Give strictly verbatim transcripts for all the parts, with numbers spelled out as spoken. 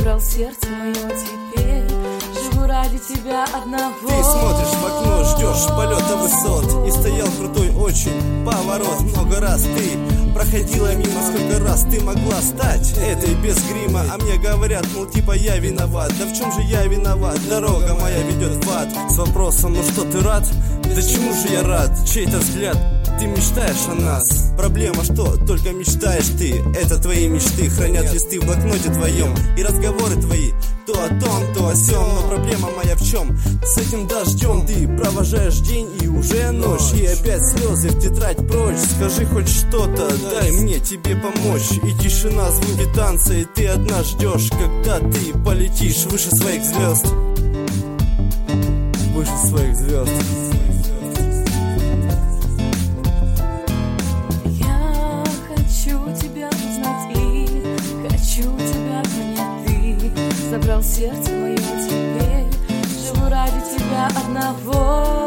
забрал сердце мое, теперь живу ради тебя одного. Ты смотришь в окно, ждешь полета высот, и стоял крутой очень поворот. Много раз ты проходила мимо, сколько раз ты могла стать этой без грима. А мне говорят, мол, типа я виноват. Да в чем же я виноват? Дорога моя ведет в ад. С вопросом, ну что, ты рад? Да чему же я рад? Чей-то взгляд, ты мечтаешь о нас. Проблема, что только мечтаешь ты. Это твои мечты хранят листы в блокноте твоем, и разговоры твои то о том, то о сём. Но проблема моя в чем? С этим дождем ты провожаешь день и уже ночь, и опять слезы в тетрадь прочь. Скажи хоть что-то, дай мне тебе помочь. И тишина, звуки танца, и ты одна ждешь, когда ты полетишь выше своих звезд. Выше своих звезд. Я хочу тебя узнать и хочу тебя понять. Ты забрал сердце мое, теперь живу ради тебя одного.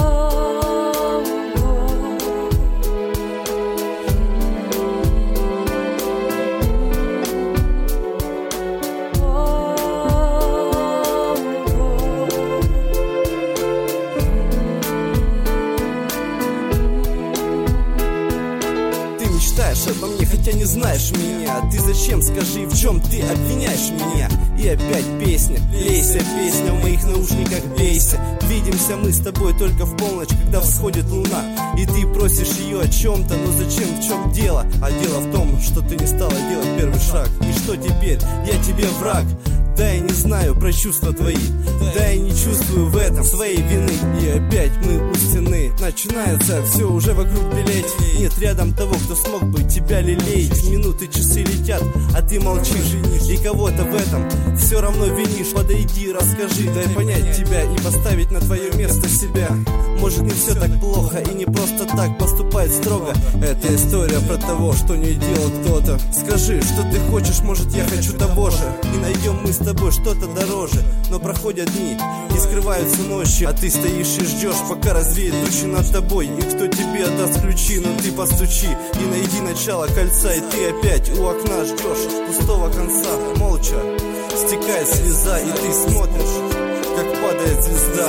Мечтаешь обо мне, хотя не знаешь меня. Ты зачем, скажи, в чем ты обвиняешь меня? И опять песня, лейся, песня в моих наушниках, бейся. Видимся мы с тобой только в полночь, когда всходит луна, и ты просишь ее о чем-то. Но зачем, в чем дело? А дело в том, что ты не стала делать первый шаг. И что теперь? Я тебе враг. Да, я не знаю про чувства твои, да, я не чувствую в этом своей вины. И опять мы у стены. Начинается все уже вокруг белеть. Нет рядом того, кто смог бы тебя лелеять. Минуты, часы летят, а ты молчишь. И кого-то в этом все равно винишь. Подойди, расскажи, дай понять тебя и поставить на твое место себя. Может, не все так плохо и не просто так поступает строго. Это история про того, что не делал кто-то. Скажи, что ты хочешь, может, я хочу того же. И найдем мы с тобой что-то дороже. Но проходят дни и скрываются ночи, а ты стоишь и ждешь, пока развеет тучи над тобой. И кто тебе отдаст ключи, но ты постучи и найди начало кольца. И ты опять у окна ждешь пустого конца. Молча стекает слеза, и ты смотришь, как падает звезда.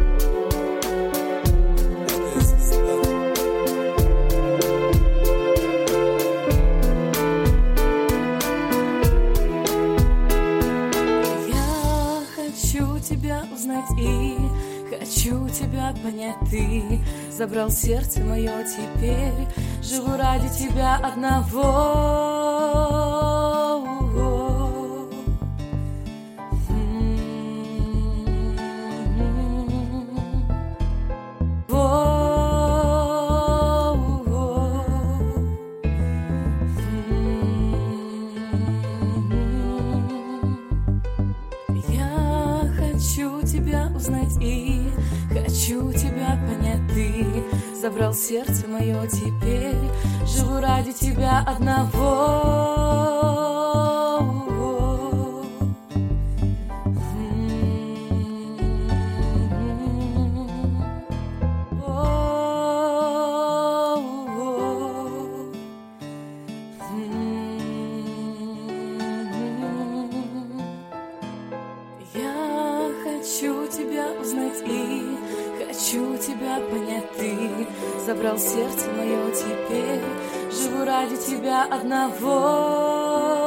Тебя узнать и хочу тебя понять. Ты забрал сердце мое, теперь живу ради тебя одного. Хочу тебя узнать и хочу тебя понять. Ты забрал сердце мое, теперь живу ради тебя одного. Хочу тебя узнать и хочу тебя понять. Ты забрал сердце мое, теперь живу ради тебя одного.